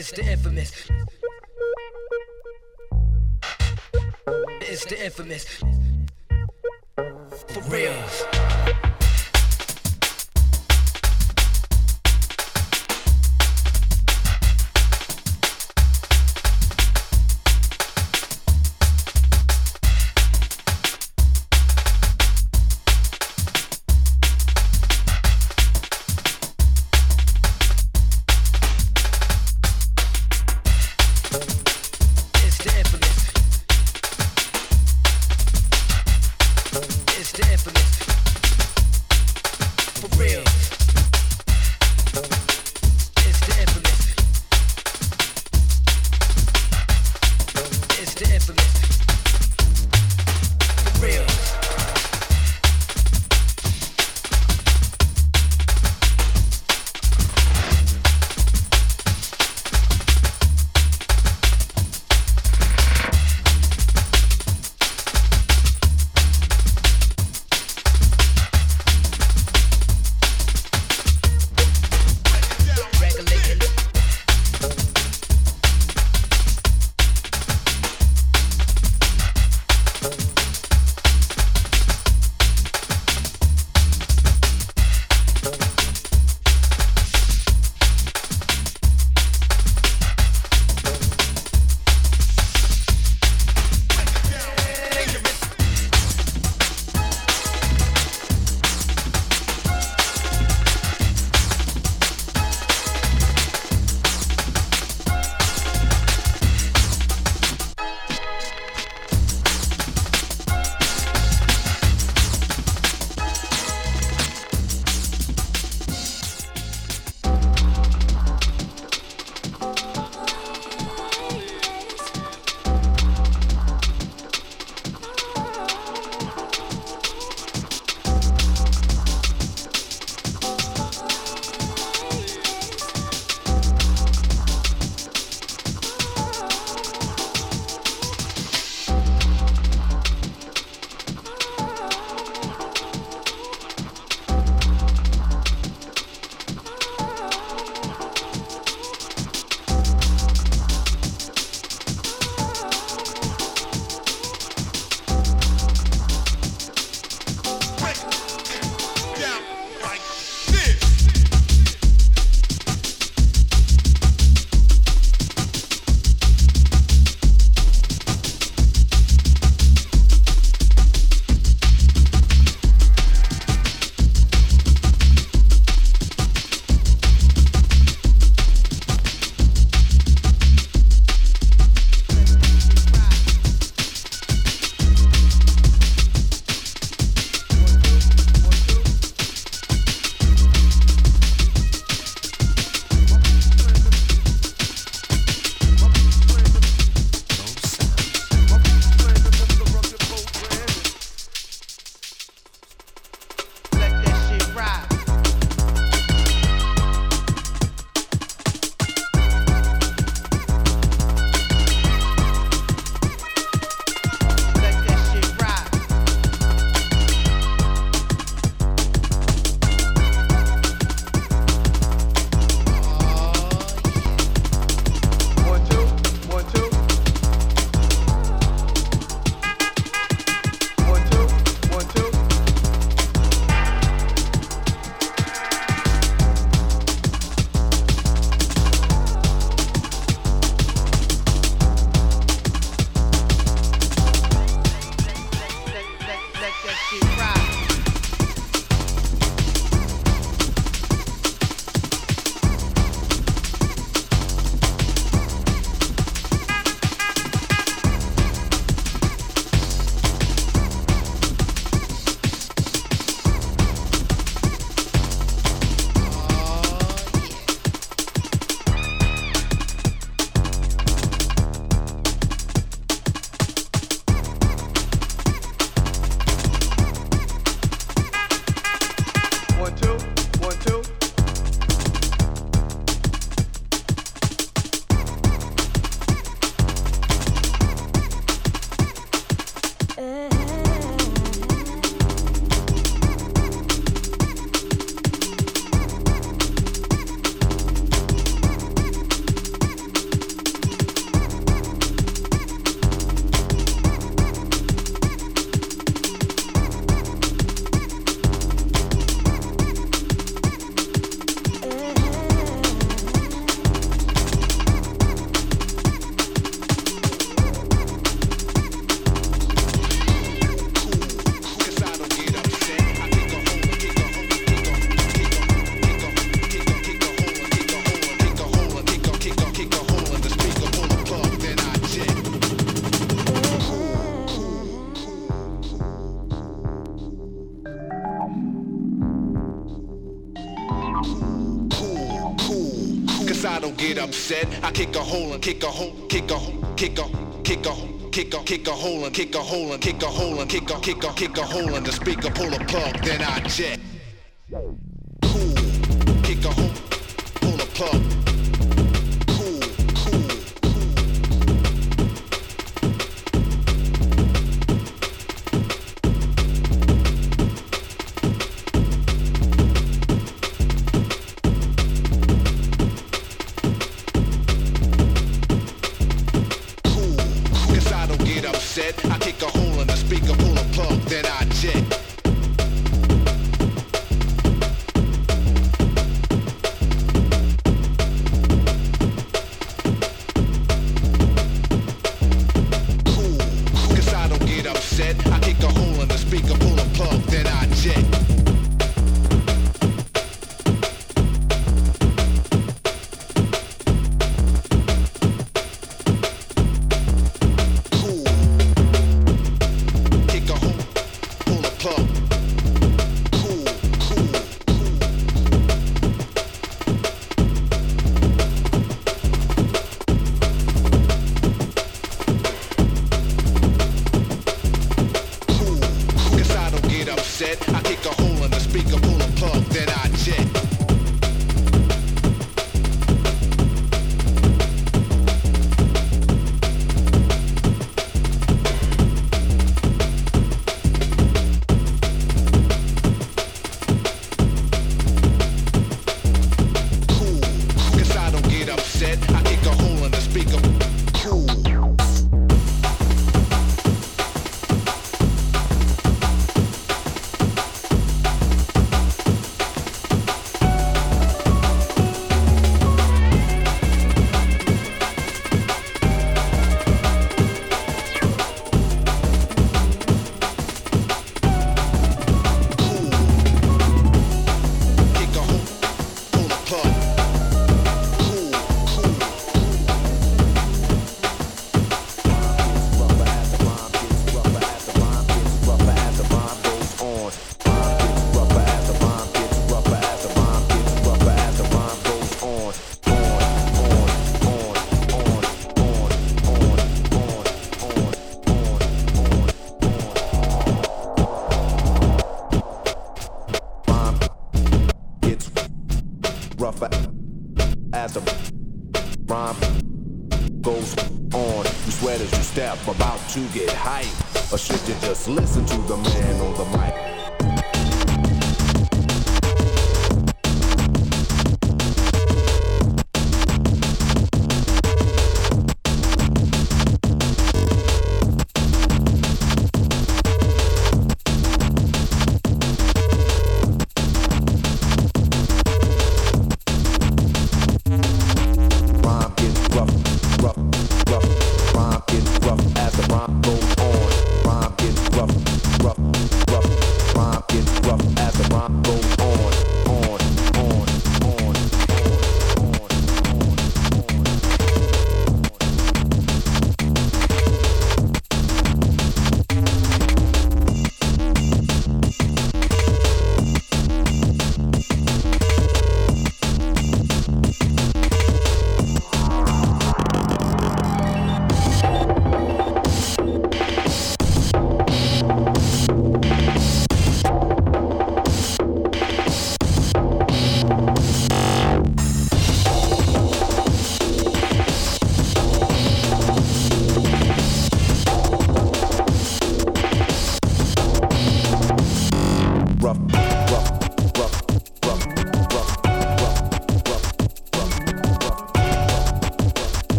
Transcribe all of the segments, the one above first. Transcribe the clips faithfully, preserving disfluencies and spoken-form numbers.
It's the infamous. It's the infamous. For real. I don't get upset. I kick a hole and kick a hole, kick a hole, kick a, kick a, kick a, kick a hole and kick a hole and kick a hole and kick a, kick a, kick a hole in the speaker. Pull a plug, then I jet. Cool, kick a hole, pull a plug. I kick a hole in the speaker, pull a plug, then I jet. Cool, cause I don't get upset. I kick a hole in the speaker, pull a plug, then I jet. I kick a hole in the speaker, pull a plug, then I jet. Cool, cause I don't get upset. I kick a hole in the speaker. Cool. Rougher as a rhyme goes on. You sweat as you step, about to get hype. Or should you just listen to the man on the mic?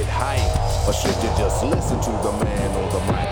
hype? Or should you just listen to the man on the mic?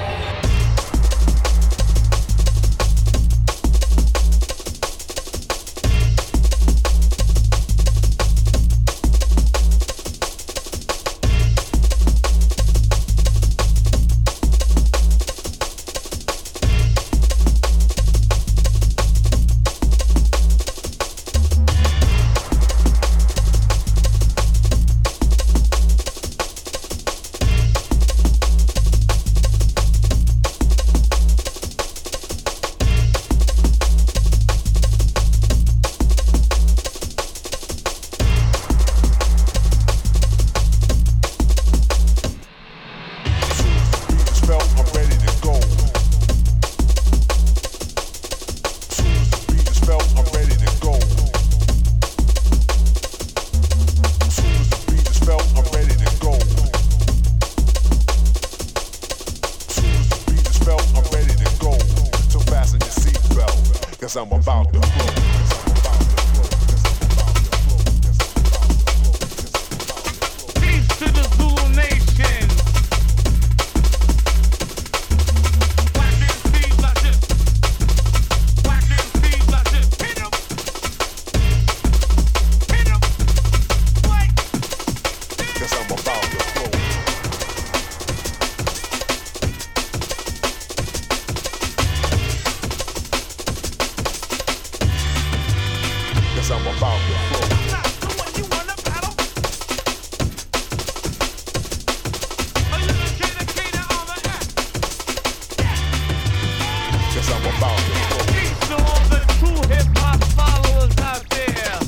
I'm about to flow. Peace to the Zulu Nation. Black M Cs like this. Black M Cs like this. Hit 'em. Hit 'em. Like this. 'Cause I'm about to flow. I'm about to flow. I'm not the one you wanna battle. Are you the kid, the kid on the F? Yeah. Cause I'm about to flow. Peace to all the true hip-hop followers out there.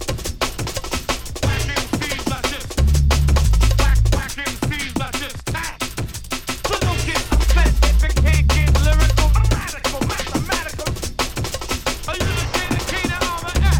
Black M Cs like this. Black, black M Cs like this. Ah. So don't get upset if it can't get lyrical. I'm radical, mathematical. Are you the kid, the kid on the F?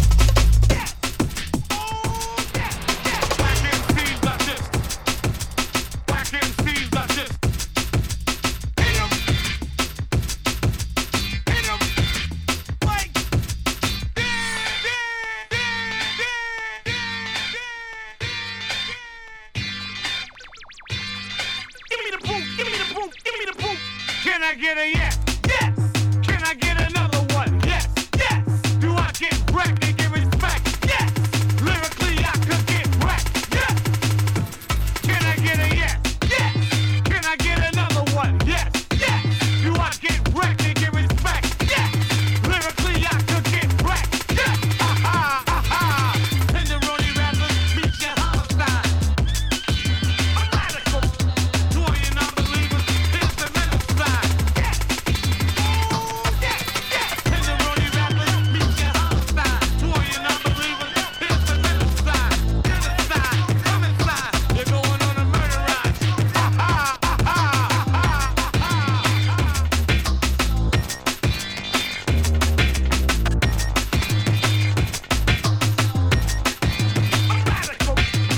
Can I get a yes? Yes! Can I get another one? Yes! Yes! Do I get wrecked and get respect? Yes! Lyrically I could get wrecked. Yes! Can I get a yes? Yes! Can I get another one? Yes! Yes! Do I get wrecked and get respect? Yes! Lyrically I could get wrecked. Yes! Aha! Aha! Tenderoni rappers meet your homicide. I'm radical. To all you non-believers, here's the mental side. Yes! Oh, yes, yes! Tenderoni rappers meet your homicide. To all you non-believers, here's the mental side. Genocide, come inside. You're going on a murder ride. Aha! Aha! Aha! I'm radical.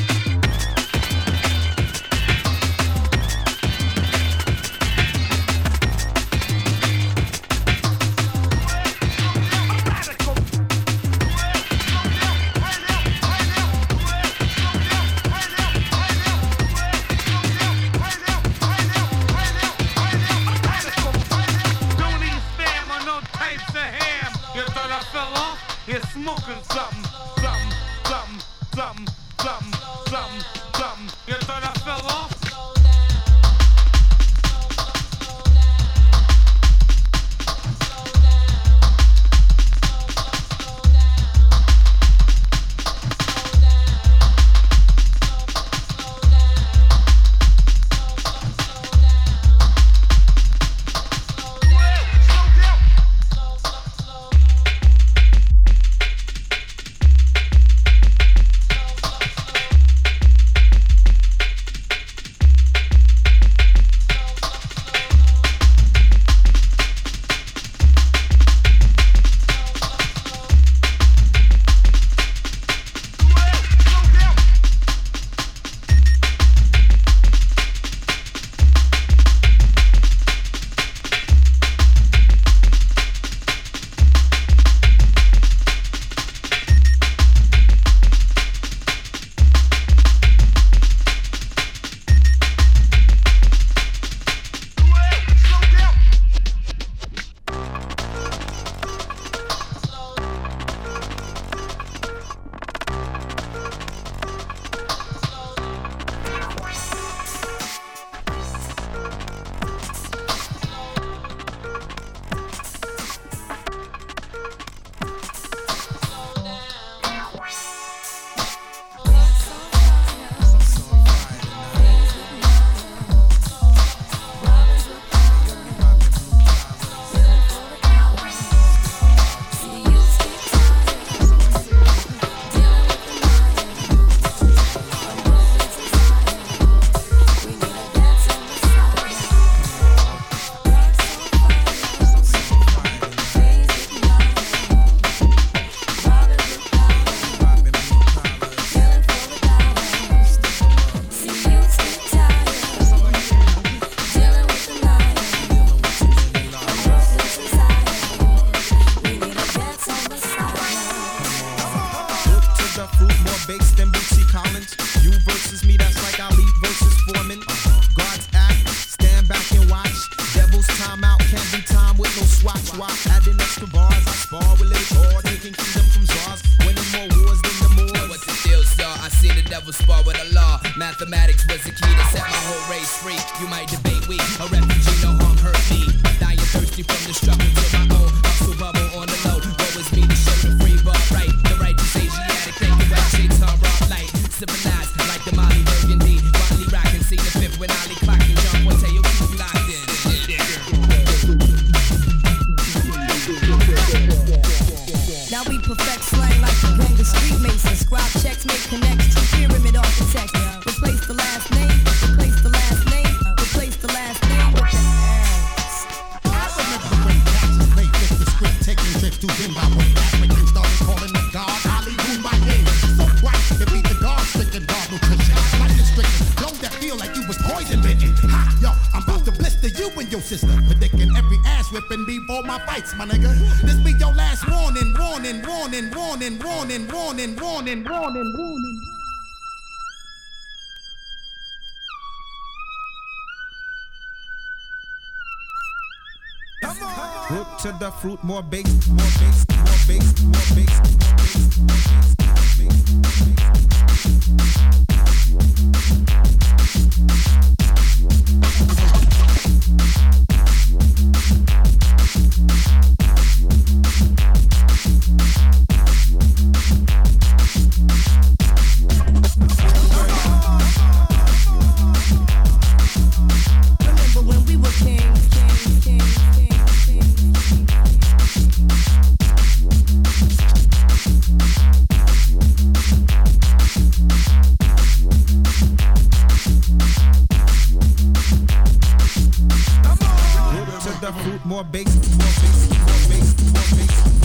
I'm radical. Don't eat spam or no types of ham. You thought I fell off? You're smoking something, something, something, something, something, something, something. You thought I fell off? always free. You might debate we, a refugee, no harm hurt me. Dying thirsty from the struggle to my own hustle bubble on the low. Woe is me to show the free bar right. The righteous Asiatic, thank you, well, shades on rock light. Civilized like the Molly Burgundy. Riley rockin', see the fifth when Ali clockin'. Jump one tail, keep locked in. Now we perfect slang like the gang of street masons. Scribe checks, make connects, true pyramid architect. Replace the last name, replace the last name, replace the last name with the ass. I remember the way Jackson Ray fixed the script, taking trips to Zimbabwe. Africans started calling the God Ali Boom by name. So white, it be the God stricken, God nutrition. Like the stricken, don't that feel like you was poison bitten. Ha, yo, I'm about to blister you and your sister. Predicting every ass whipping before my fights, my nigga. This be your last warning, warning, warning, warning, warning, warning, warning, warning, warning. Root to the fruit, more baked, more baked, more baked, more baked, more baked, more baked, more Remember when we were kings, kings, kings, kings, kings. to the fruit, more baked, more baked, more baked, more baked, more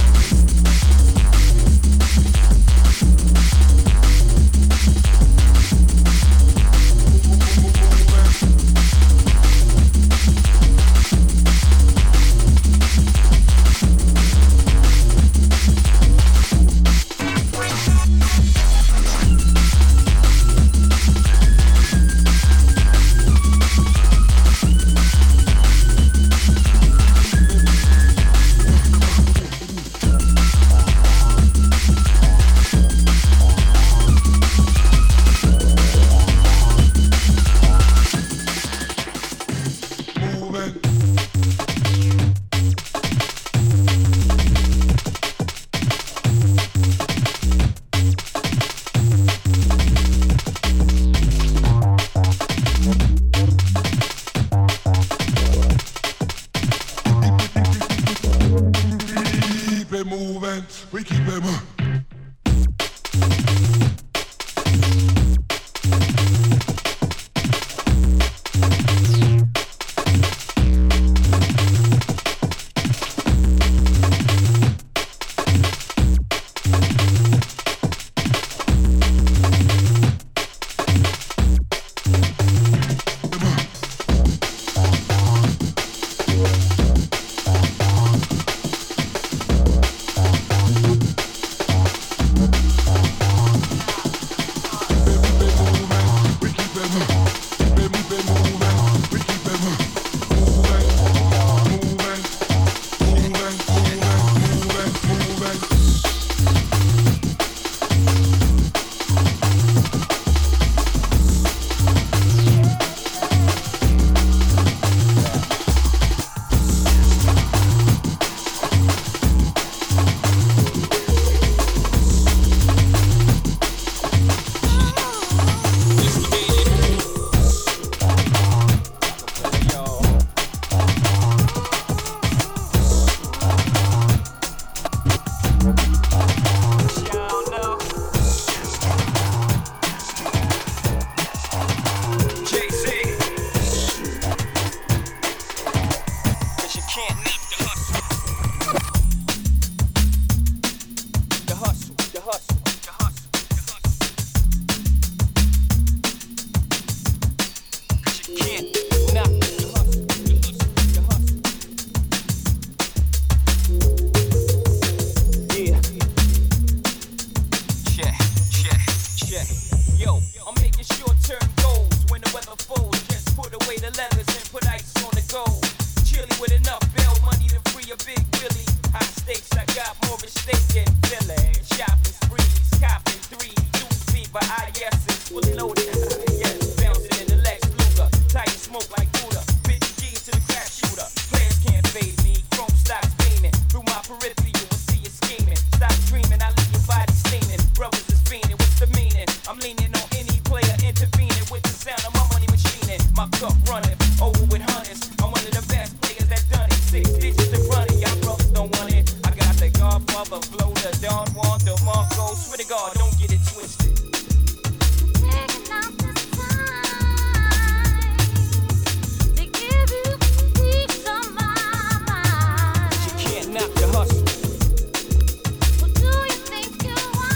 up running over with hunters. I'm one of the best players that done it. Six digits to run it, y'all broke don't want it. I got the Godfather flow, the Don Juan, the Marco. Swear to God, don't get it twisted. Taking out this time to give you peace of mind. You can't knock the hustle. What do you think you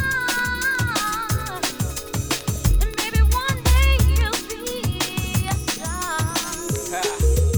want? And maybe one day you'll be a star. Ha.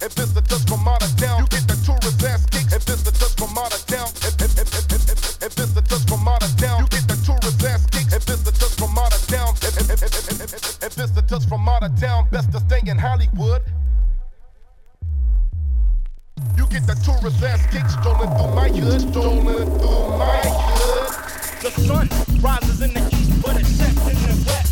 and visitors from out of town. You get the tourist ass kicks and visitors from out of town. And, and, and, and, and, and, and visitors from out of town. You get the tourist ass kicks and visitors from out of town. And, and, and, and, and, and, and, and visitors from out of town. Best to stay in Hollywood. You get the tourist ass kicks strolling through my hood, strolling through my hood. The sun rises in the east, but it sets in the west.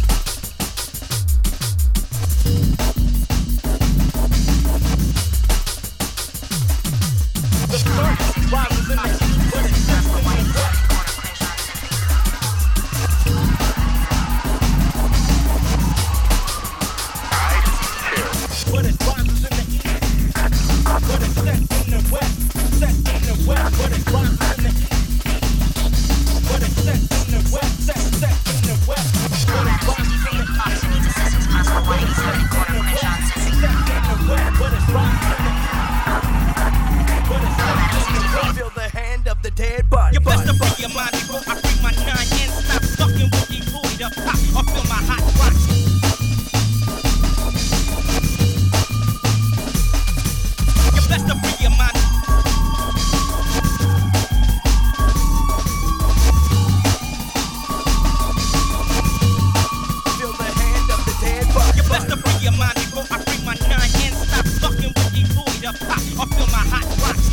The sun rises in the east, but it sets in the west. But it rises in the east, but it sets in the west. Sets in the west, but it rises in the east. But it sets in the west, sets, sets in the west. But it rises in the east. But it sets in the west, sets in the west. But it rises in the east. But it sets in the west. Feel the hand of the dead body. You best to free your mind before I bring my nine and stop fucking with the fluid up top. Or feel my hot rocks. You best to free your mind. Feel the hand of the dead body. You best to free your mind before I bring my nine and stop fucking with the fluid up top. Or feel my hot rocks.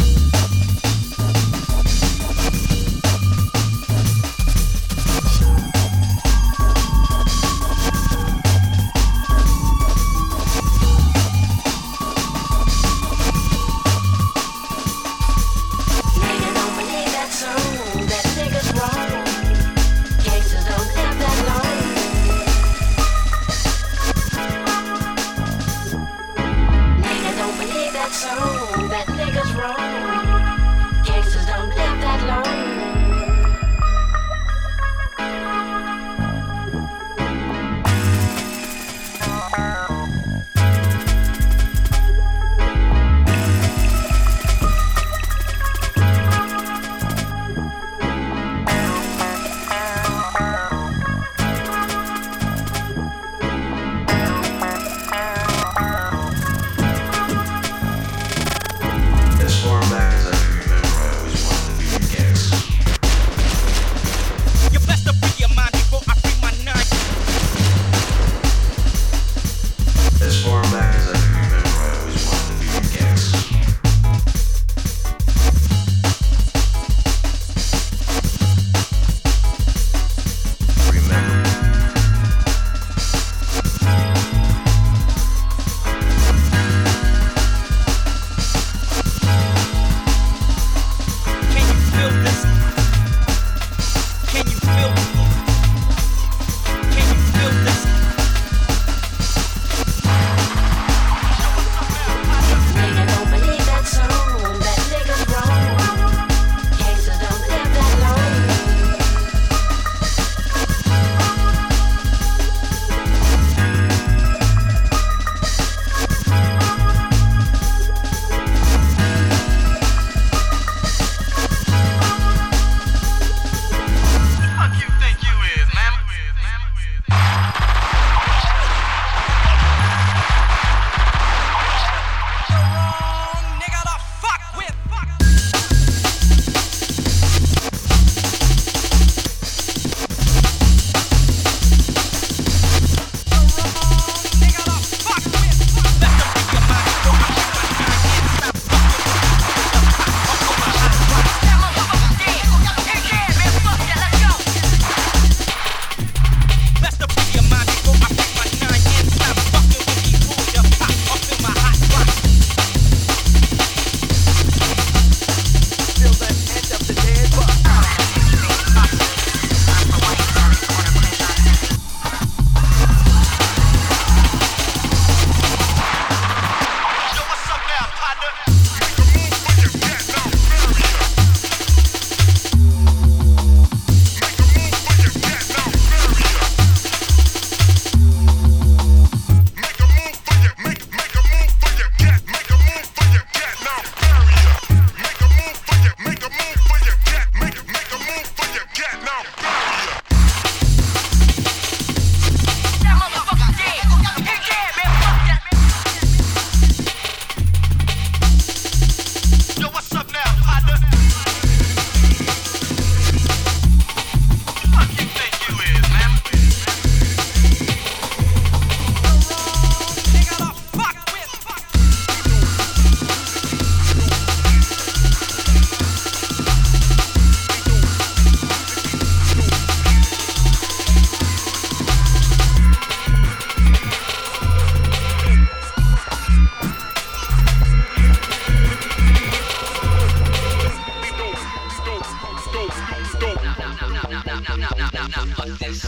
this.